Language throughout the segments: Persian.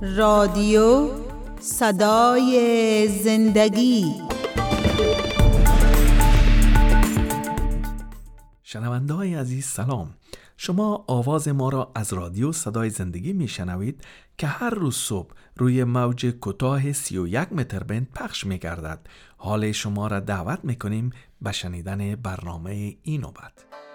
رادیو صدای زندگی. شنونده های عزیز سلام. شما آواز ما را از رادیو صدای زندگی می شنوید که هر روز صبح روی موج کوتاه 31 متر بند پخش می گردد. حال شما را دعوت می کنیم به شنیدن برنامه این نوبت.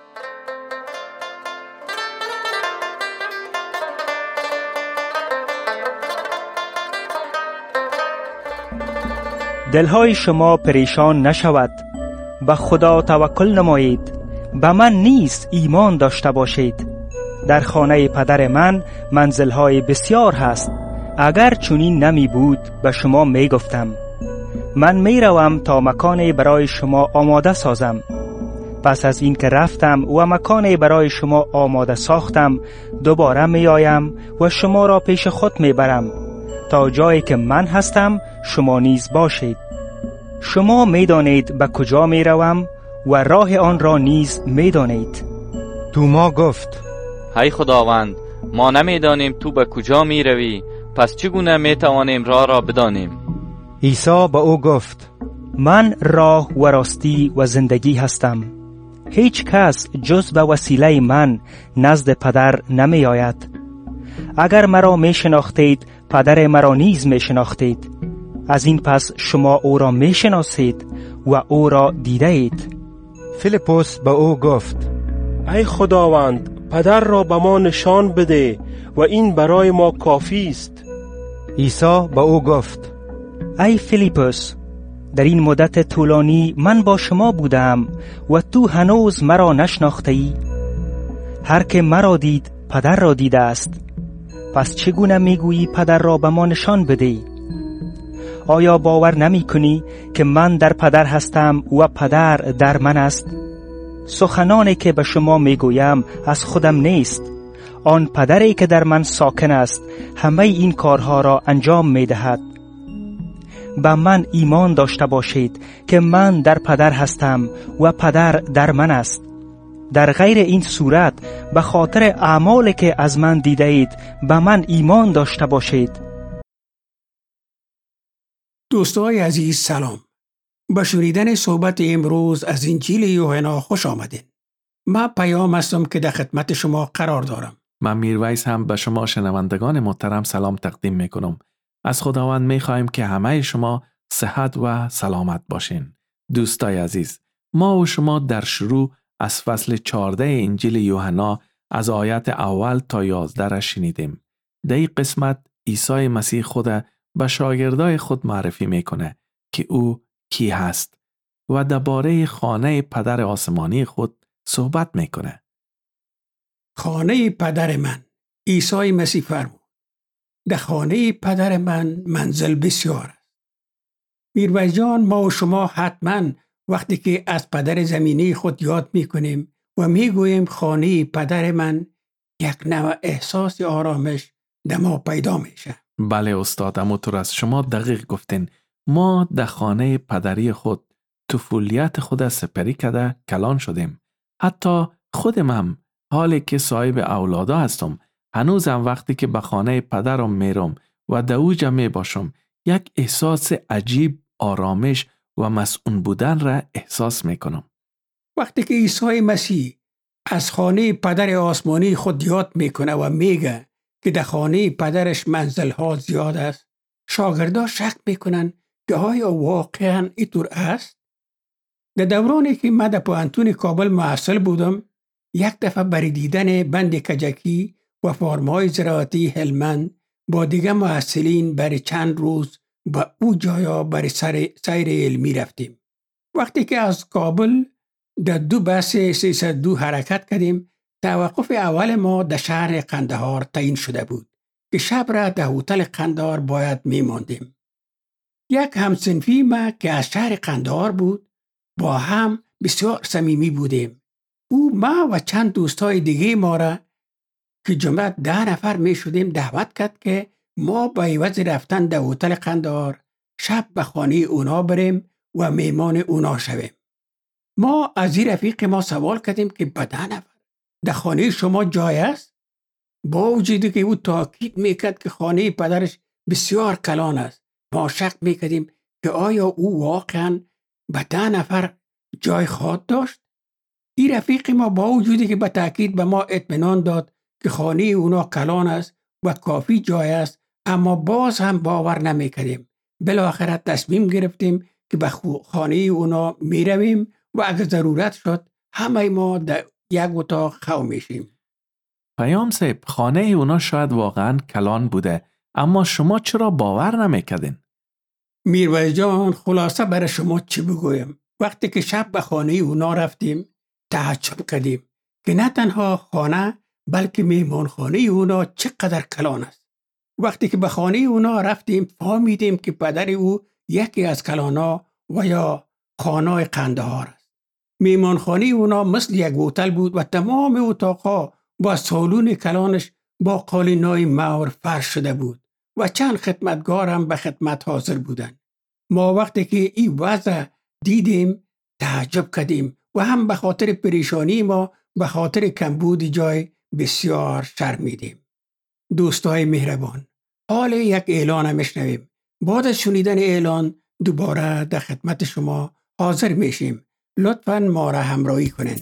دلهای شما پریشان نشود، به خدا توکل نمایید، به من نیز ایمان داشته باشید. در خانه پدر من منزلهای بسیار هست، اگر چنین نمی بود به شما می گفتم. من می روم تا مکانی برای شما آماده سازم. پس از این که رفتم و مکانی برای شما آماده ساختم، دوباره می آیم و شما را پیش خود می برم، تا جایی که من هستم شما نیز باشید. شما می دانید به کجا می روم و راه آن را نیز می دانید. توما گفت: ای خداوند، ما نمی دانیم تو به کجا می روی، پس چگونه می توانیم راه را بدانیم؟ عیسی به او گفت: من راه و راستی و زندگی هستم. هیچ کس جز به وسیله من نزد پدر نمی آید. اگر مرا می شناختید، پدر مرا نیز می شناختید. از این پس شما او را می شناسید و او را دیده اید. فیلیپوس به او گفت: ای خداوند، پدر را به ما نشان بده و این برای ما کافی است. عیسی به او گفت: ای فیلیپوس، در این مدت طولانی من با شما بودم و تو هنوز مرا نشناختی؟ هر که مرا دید پدر را دیده است. پس چگونه میگویی پدر را به ما نشان بده؟ آیا باور نمی کنی که من در پدر هستم و پدر در من است؟ سخنانی که به شما میگویم از خودم نیست. آن پدری که در من ساکن است همه این کارها را انجام میدهد. به من ایمان داشته باشید که من در پدر هستم و پدر در من است. در غیر این صورت به خاطر اعمالی که از من دیده اید به من ایمان داشته باشید. دوستای عزیز سلام. با شنیدن صحبت امروز از انجیل یوحنا خوش آمدین. من پیام هستم که در خدمت شما قرار دارم. من میرویس هم به شما شنوندگان محترم سلام تقدیم میکنم. از خداوند میخواهیم که همه شما صحت و سلامت باشین. دوستای عزیز، ما و شما در شروع از فصل 14 انجیل یوحنا از آیت اول تا 11 را شنیدیم. در این قسمت عیسی مسیح خود به شاگردای خود معرفی میکنه که او کی هست و درباره خانه پدر آسمانی خود صحبت میکنه. خانه پدر من، عیسی مسیح فرمود: در خانه پدر من منزل بسیار است. میرویس جان، ما و شما حتما وقتی که از پدر زمینی خود یاد میکنیم و میگوییم خانه پدر من، یک نوع احساس آرامش در ما پیدا میشه. بله استاد، همونطور از شما دقیق گفتین. ما در خانه پدری خود طفولیت خود سپری کرده کلان شدیم. حتی خودم هم حالی که صاحب اولادا هستم، هنوزم وقتی که به خانه پدرم میرم و در اوجا می باشم، یک احساس عجیب آرامش و مسئول بودن را احساس میکنم. وقتی که عیسی مسیح از خانه پدر آسمانی خود یاد میکنه و میگه که در خانه پدرش منزل‌ها زیاد است، شاگردان شک میکنن که آیا واقعاً اینطور است؟ در دورانی که من در پوهنتون کابل محصل بودم، یک دفعه برای دیدن بند کجکی و فارم‌های زراعتی هلمند با دیگه محصلین برای چند روز به او جایا برای سیر علمی رفتیم. وقتی که از کابل در 2 بس 302 حرکت کردیم، توقف اول ما در شهر قندهار تعیین شده بود که شب را در هتل قندهار باید میماندیم. یک همصنفی ما که از شهر قندهار بود با هم بسیار صمیمی بودیم. او ما و چند دوستای دیگه ما را که جمعه 10 نفر می شدیم دعوت کرد که ما با عوض رفتن در هتل قندهار شب به خانه اونا بریم و میمان اونا شویم. ما از این رفیق ما سوال کردیم که به 10 نفر در خانه شما جای است؟ با وجودی که او تاکید میکرد که خانه پدرش بسیار کلان است. ما شک میکردیم که آیا او واقعا به 10 نفر جای خواهد داشت؟ این رفیق ما با وجودی که به تأکید به ما اطمینان داد که خانه اونا کلان است و کافی جای است، اما باز هم باور نمیکردیم. بالاخره تصمیم گرفتیم که به خانه اونا میرویم و اگر ضرورت شد همه ما در یک اتاق خو میشیم. پیام صاحب، خانه اونا شاید واقعا کلان بوده، اما شما چرا باور نمیکردین؟ میرویس جان، خلاصه برای شما چی بگویم؟ وقتی که شب به خانه اونا رفتیم تعجب کردیم که نه تنها خانه بلکه میهمان خانه اونا چقدر کلان است. وقتی که به خانه اونا رفتیم فهمیدیم که پدر او یکی از کلانا و یا خانه قندهار است. میهمان خانه اونا مثل یک هتل بود و تمام اتاقها با سالون کلانش با قالینای مور فرش شده بود و چند خدمتگار هم به خدمت حاضر بودند. ما وقتی که این وضع دیدیم تعجب کردیم و هم به خاطر پریشانی ما به خاطر کمبود جای بسیار شرمیدیم. دوستای مهربان، حال یک اعلان میشنویم. بعد از شنیدن اعلان دوباره در خدمت شما حاضر میشیم. لطفاً ما را همراهی کنین.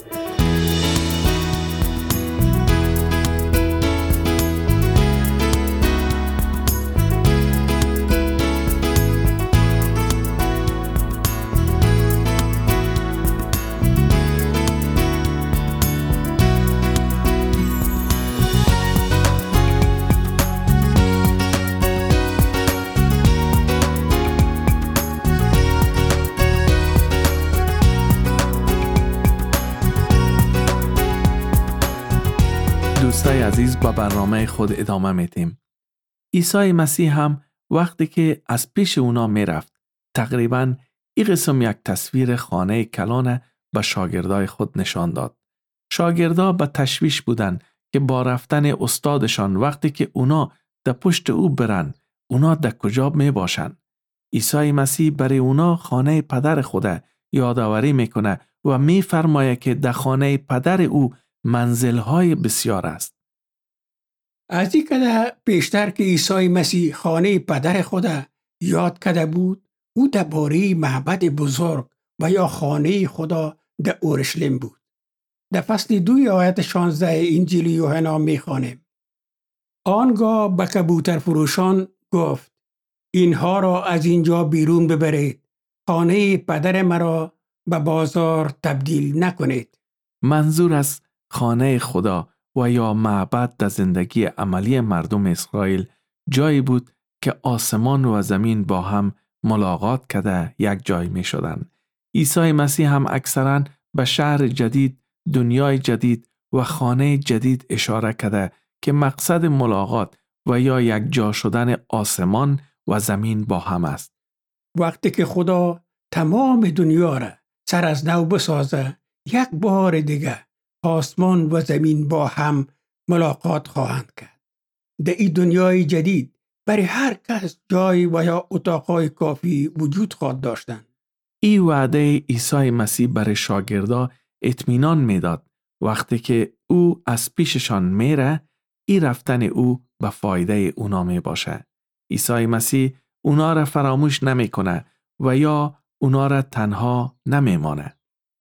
دوستای عزیز، با برنامه خود ادامه میدیم. عیسی مسیح هم وقتی که از پیش اونا میرفت، تقریباً این قسم یک تصویر خانه کلان به شاگردای خود نشان داد. شاگردا به تشویش بودن که با رفتن استادشان وقتی که اونا در پشت او برن، اونا در کجا می باشن. عیسی مسیح برای اونا خانه پدر خود یادآوری میکنه و میفرماید که در خانه پدر او منزل‌های بسیار است. از این کده پیشتر که عیسی مسیح خانه پدر خود یاد کرده بود، او درباره معبد بزرگ و یا خانه خدا در اورشلیم بود. در فصل 2 آیت 16 انجیل یوحنا میخوانیم: آنگاه به کبوتر فروشان گفت اینها را از اینجا بیرون ببرید، خانه پدر مرا به بازار تبدیل نکنید. منظور از خانه خدا و یا معبد در زندگی عملی مردم اسرائیل جایی بود که آسمان و زمین با هم ملاقات کرده یک جای می شدن. عیسی مسیح هم اکثراً به شهر جدید، دنیای جدید و خانه جدید اشاره کرده که مقصد ملاقات و یا یک جا شدن آسمان و زمین با هم است. وقتی که خدا تمام دنیا را سر از نو بسازه، یک بار دیگه آسمان و زمین با هم ملاقات خواهند کرد. در این دنیای جدید برای هر کس جای و یا اتاقهای کافی وجود خواهد داشتند. این وعده عیسی مسیح برای شاگردا اطمینان میداد. وقتی که او از پیششان میره، این رفتن او به فایده اونا می باشه. عیسی مسیح اونا را فراموش نمی کنه و یا اونا را تنها نمی مانه.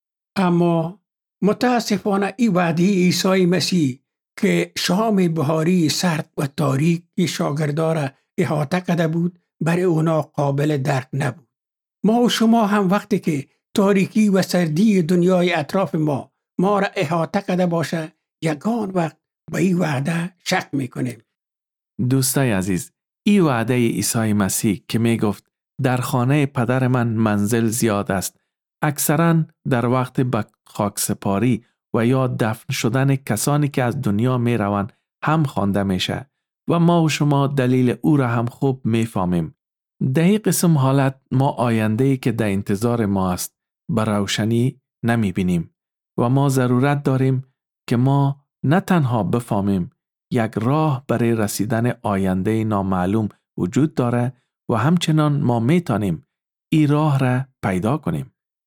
اما متاسفانه این وعده عیسی مسیح که شام بهاری سرد و تاریک شاگردا را احاطه کرده بود برای اونا قابل درک نبود. ما و شما هم وقتی که تاریکی و سردی دنیای اطراف ما را احاطه کرده باشه، یگان وقت به این وعده شک میکنیم. دوستای عزیز، این وعده عیسی مسیح که می گفت در خانه پدر من منزل زیاد است، اکثراً در وقت به خاکسپاری و یا دفن شدن کسانی که از دنیا می روند هم خوانده میشه و ما و شما دلیل او را هم خوب می فهمیم. در این قسم حالت ما آینده‌ای که در انتظار ما است به روشنی نمی بینیم و ما ضرورت داریم که ما نه تنها بفهمیم یک راه برای رسیدن آینده نامعلوم وجود داره و همچنان ما میتونیم این راه را پیدا کنیم.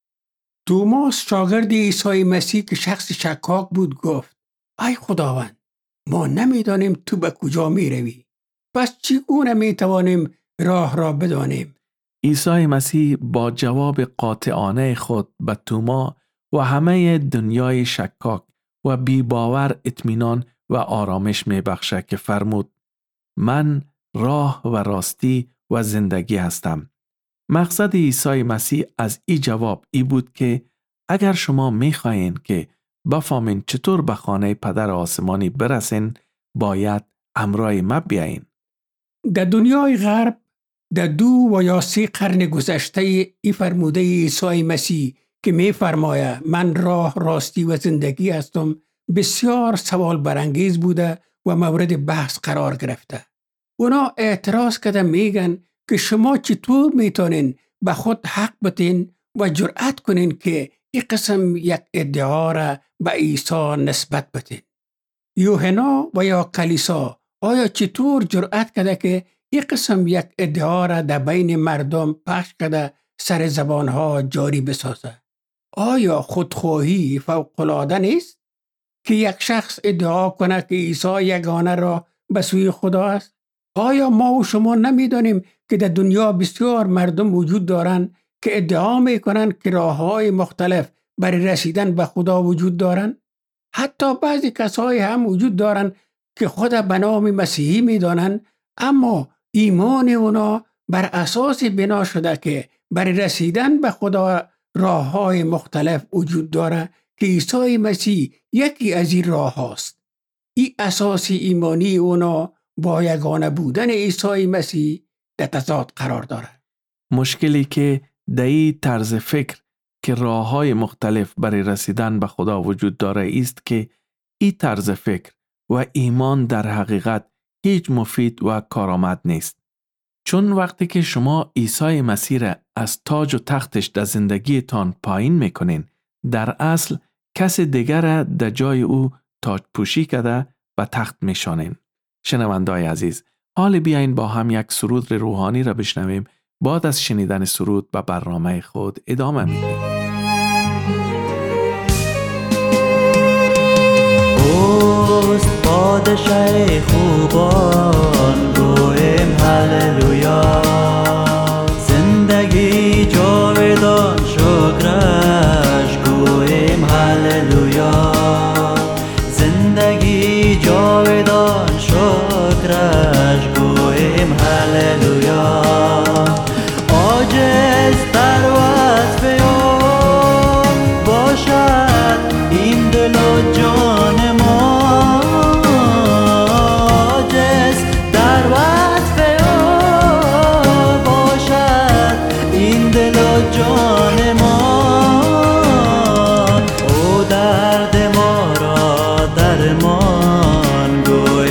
توماس شاگرد عیسی مسیح که شخص شکاک بود گفت: ای خداوند، ما نمیدانیم تو به کجا می روی. پس چگونه می توانیم راه را بدانیم؟ عیسی مسیح با جواب قاطعانه خود به توما و همه دنیای شکاک و بی باور اطمینان و آرامش می بخشد که فرمود: من راه و راستی و زندگی هستم. مقصد عیسی مسیح از این جواب ای بود که اگر شما می خواهید که بفهمین چطور به خانه پدر آسمانی برسین، باید همراه ما بیاین. در دنیای غرب در 2 و یا 3 قرن گذشته ای فرموده عیسی مسیح که می فرماید من راه، راستی و زندگی هستم بسیار سوال برانگیز بوده و مورد بحث قرار گرفته. اونا اعتراض کرده میگن که شما چطور میتونین به خود حق بتین و جرأت کنین که این قسم یک ادعا را به عیسی نسبت بتین؟ یوحنا و یا کلیسا آیا چطور جرأت کرده که این قسم یک ادعا را در بین مردم پخش کرده سر زبانها جاری بسازه؟ آیا خودخواهی فوق‌العاده نیست که یک شخص ادعا کنه که عیسی یگانه را به سوی خدا است؟ آیا ما و شما نمیدانیم که در دنیا بسیار مردم وجود دارند که ادعا میکنند که راه‌های مختلف برای رسیدن به خدا وجود دارند؟ حتی بعضی کسایی هم وجود دارند که خود به نام مسیحی میدانند، اما ایمان اونا بر اساس بنا شده که برای رسیدن به خدا راه‌های مختلف وجود داره که عیسی مسیح یکی از این راه هاست. این اساس ایمانی اونا با یگانه بودن عیسی مسیح در تضاد قرار داره. مشکلی که در این طرز فکر که راه‌های مختلف برای رسیدن به خدا وجود داره است که این طرز فکر و ایمان در حقیقت هیچ مفید و کارآمد نیست. چون وقتی که شما عیسی مسیح را از تاج و تختش در زندگیتان پایین میکنین، در اصل کس دیگر را در جای او تاج پوشی کرده و تخت میشانین. شنوندای عزیز، حال بیاین با هم یک سرود روحانی را بشنویم. بعد از شنیدن سرود به برنامه خود ادامه میدیم. اوست پادشاه خوبان، گویم هللویا. زندگی جاودان شکرش، گویم هللویا. زندگی جاودان شکرش، گویم هللویا. عاجز در وصف او باشد این دل و جان ما. عاجز در وصف او باشد این دل و جان ما. او درد ما را درمان، گویم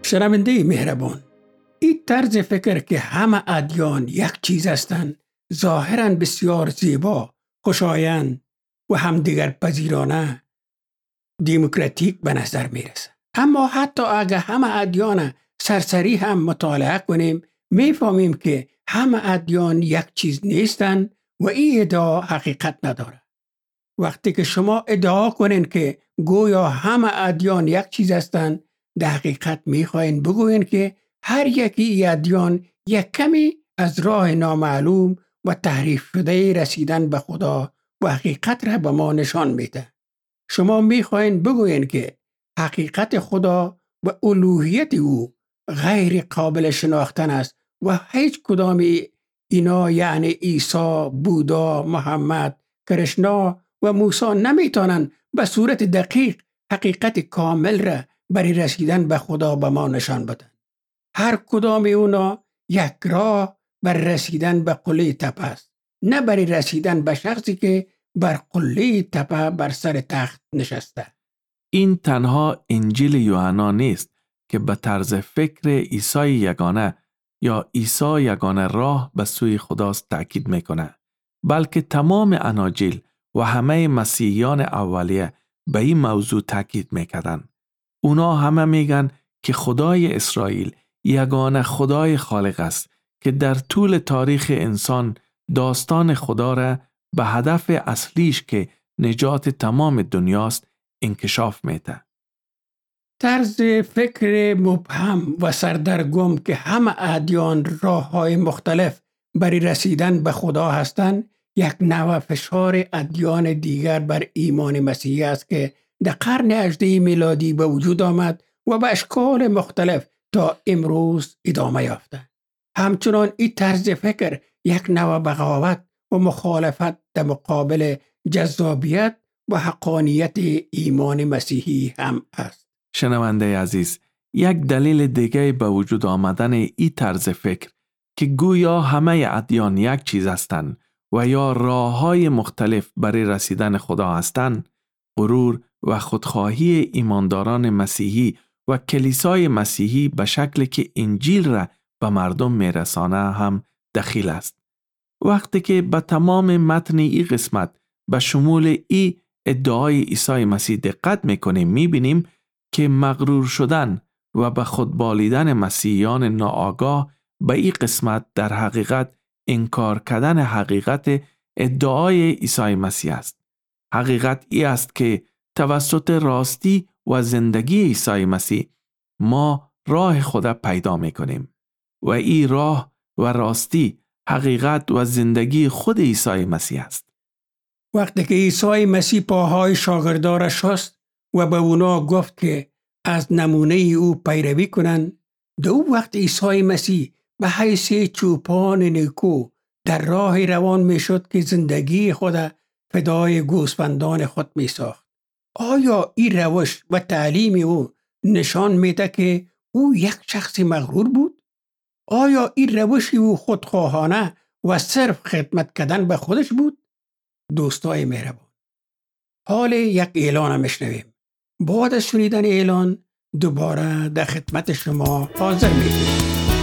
شنونده مهربان، این طرز فکر که همه ادیان یک چیز هستند ظاهراً بسیار زیبا، خوشایند و همدیگر پذیرانه دموکراتیک به نظر میرسه. اما حتی اگه همه ادیان سرسری هم مطالعه کنیم میفهمیم که همه ادیان یک چیز نیستند و این ادعا حقیقت نداره. وقتی که شما ادعا کنین که گویا همه ادیان یک چیز هستند، در حقیقت میخواین بگوین که هر یکی ادیان یک کمی از راه نامعلوم و تحریف شده رسیدن به خدا و حقیقت را به ما نشان میده. شما میخواین بگوین که حقیقت خدا و الوهیت او غیر قابل شناختن است و هیچ کدام اینا یعنی عیسی، بودا، محمد، کرشنا و موسی نمیتونن به صورت دقیق حقیقت کامل را برای رسیدن به خدا به ما نشان بدن. هر کدام اونا یک راه بر رسیدن به قله تپه است، نه برای رسیدن به شخصی که بر قله تپه بر سر تخت نشسته. این تنها انجیل یوحنا نیست که به طرز فکر عیسی یگانه یا عیسی یگانه راه به سوی خداست تأکید میکنه، بلکه تمام اناجیل و همه مسیحیان اولیه به این موضوع تأکید میکردن. اونا همه میگن که خدای اسرائیل یگانه خدای خالق است که در طول تاریخ انسان داستان خدا را به هدف اصلیش که نجات تمام دنیاست انکشاف میده. طرز فکر مبهم و سردرگم که همه ادیان راه‌های مختلف برای رسیدن به خدا هستند، یک نوع فشار ادیان دیگر بر ایمان مسیحی است که در قرن 18 میلادی به وجود آمد و به اشکال مختلف تا امروز ادامه یافته. همچنان این طرز فکر یک نوع بغاوت و مخالفت در مقابل جذابیت و حقانیت ایمان مسیحی هم است. شنونده عزیز، یک دلیل دیگه به وجود آمدن این طرز فکر که گویا همه ادیان یک چیز هستند و یا راه‌های مختلف برای رسیدن خدا هستند، غرور و خودخواهی ایمانداران مسیحی و کلیسای مسیحی به شکلی که انجیل را به مردم میرسانه هم دخیل است. وقتی که به تمام متن این قسمت به شمول این ادعای عیسی مسیح دقت میکنیم، میبینیم که مغرور شدن و به خود بالیدن مسیحیان ناآگاه به این قسمت در حقیقت انکار کردن حقیقت ادعای عیسی مسیح است. حقیقت ای است که توسط راستی و زندگی عیسی مسیح ما راه خدا پیدا میکنیم و این راه و راستی حقیقت و زندگی خود عیسی مسیح است. وقتی که عیسی مسیح پاهای شاگردارش شست و به اونا گفت که از نمونه او پیروی کنند، در او وقت عیسی مسیح به حیث چوپان نیکو در راه روان می شد که زندگی خود فدای گوسفندان خود می ساخت. آیا این روش و تعلیم او نشان میده که او یک شخص مغرور بود؟ آیا این روش او خودخواهانه و صرف خدمت کردن به خودش بود؟ دوستای مهربان، حال یک اعلان میشنویم. بعد از شنیدن اعلان دوباره در خدمت شما حاضر میشیم.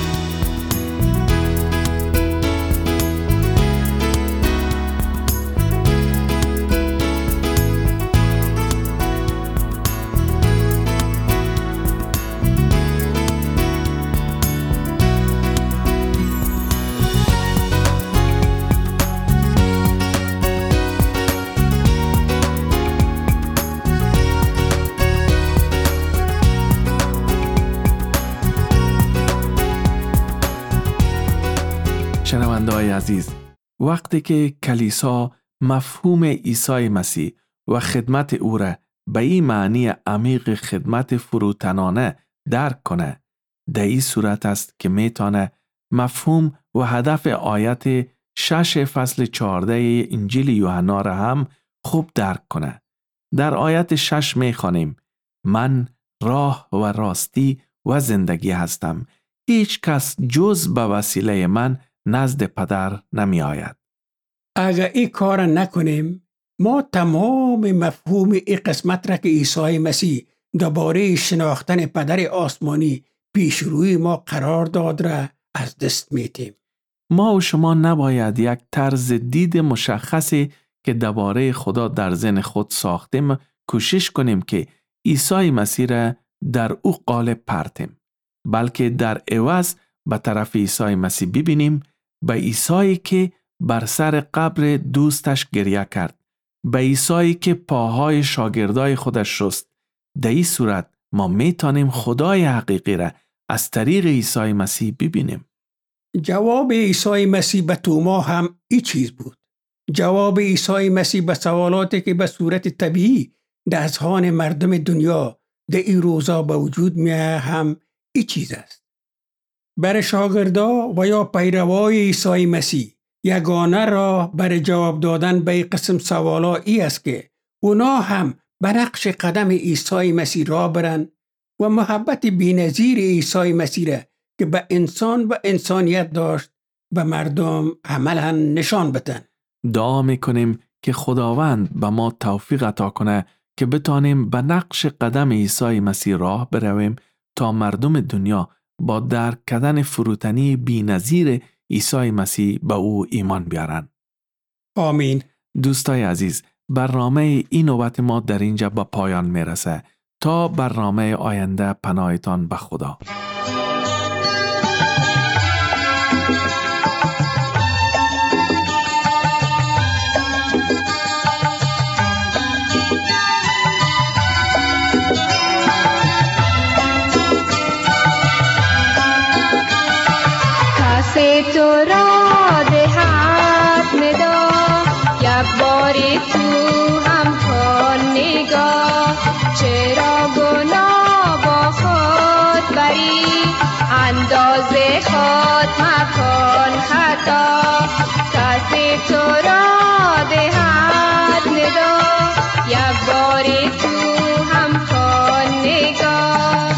شنونده‌های عزیز، وقتی که کلیسا مفهوم عیسی مسیح و خدمت او را به این معنی عمیق خدمت فروتنانه درک کنه، در این صورت است که میتونه مفهوم و هدف آیت 6 فصل 14 انجیل یوحنا را هم خوب درک کنه. در آیت 6 میخوانیم: من راه و راستی و زندگی هستم، هیچ کس جز به وسیله من نزد پدر نمی آید. اگر این کار نکنیم، ما تمام مفهوم این قسمت را که عیسی مسیح درباره شناختن پدر آسمانی پیشروی ما قرار داد را از دست میتیم. ما و شما نباید یک طرز دید مشخصی که درباره خدا در ذهن خود ساختیم کوشش کنیم که عیسی مسیح را در او قالب پرتیم، بلکه در عوض به طرف عیسی مسیح ببینیم، به عیسی که بر سر قبر دوستش گریه کرد، به عیسی که پاهای شاگردای خودش شست. در این صورت ما میتونیم خدای حقیقی را از طریق عیسی مسیح ببینیم. جواب عیسی مسیح به توما هم این چیز بود. جواب عیسی مسیح به سوالاتی که به صورت طبیعی در اذهان مردم دنیا در این روزا به وجود میآید هم این چیز است. برای شاگردا و یا پیروای عیسی مسیح یگانه راه برای جواب دادن به این قسم سوالا ای است که اونا هم به نقش قدم عیسی مسیح راه برن و محبت بی‌نظیر عیسی مسیح را که به انسان و انسانیت داشت به مردم عملاً نشان بدن. دعا میکنیم که خداوند به ما توفیق عطا کنه که بتانیم به نقش قدم عیسی مسیح راه برویم تا مردم دنیا با درک کردن فروتنی بی‌نظیر عیسی مسیح به او ایمان بیارن. آمین. دوستای عزیز، برنامه این نوبت ما در اینجا به پایان میرسه. تا برنامه آینده پناهتان به خدا. تو را دهت مدا یک باری تو هم کن نگاه، چرا گناه با خود بری اندازه خود مکن خطا. کسی تو را دهت مدا یک باری تو هم کن نگاه.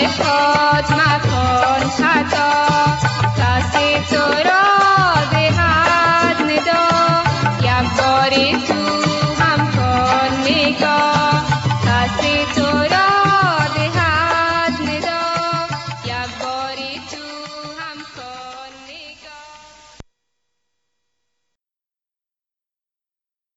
شاد